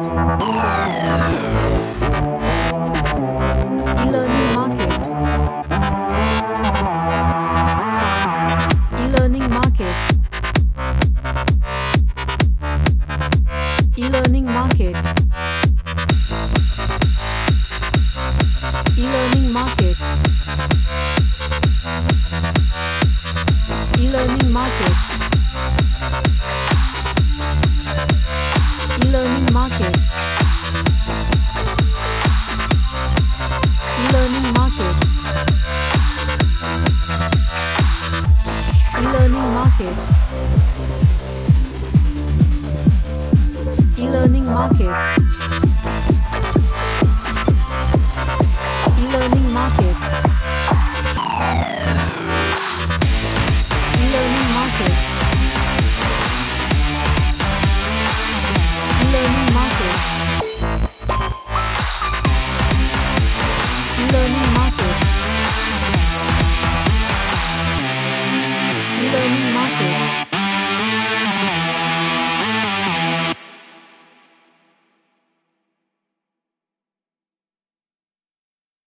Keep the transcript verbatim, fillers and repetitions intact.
E-learning market. E-learning market. E-learning market. E-learning market. E-learning market. E-learning market. E-learning market. E-learning market. E-learning market.